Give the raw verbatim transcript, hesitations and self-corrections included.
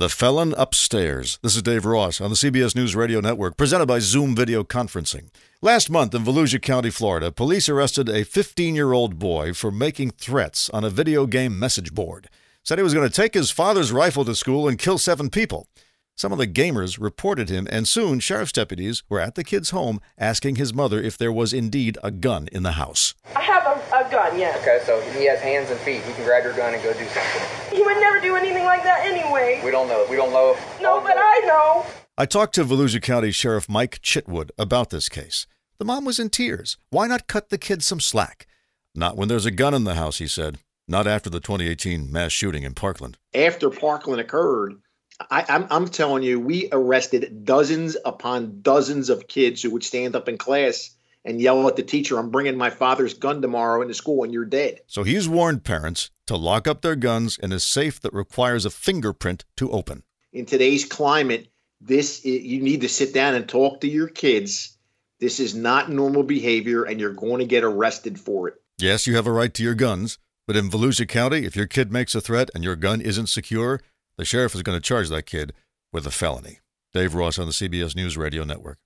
The Felon Upstairs. This is Dave Ross on the C B S News Radio Network, presented by Zoom Video Conferencing. Last month in Volusia County, Florida, police arrested a fifteen-year-old boy for making threats on a video game message board. Said he was going to take his father's rifle to school and kill seven people. Some of the gamers reported him, and soon sheriff's deputies were at the kid's home asking his mother if there was indeed a gun in the house. I have a, a gun, yes. Okay, so he has hands and feet. He can grab your gun and go do something. He would never do anything like that anyway. We don't know. We don't know. No, but I know. I talked to Volusia County Sheriff Mike Chitwood about this case. The mom was in tears. Why not cut the kid some slack? Not when there's a gun in the house, he said. Not after the twenty eighteen mass shooting in Parkland. After Parkland occurred, I, I'm, I'm telling you, we arrested dozens upon dozens of kids who would stand up in class and yell at the teacher, "I'm bringing my father's gun tomorrow into school and you're dead." So he's warned parents to lock up their guns in a safe that requires a fingerprint to open. In today's climate, this you need to sit down and talk to your kids. This is not normal behavior, and you're going to get arrested for it. Yes, you have a right to your guns, but in Volusia County, if your kid makes a threat and your gun isn't secure, the sheriff is going to charge that kid with a felony. Dave Ross on the C B S News Radio Network.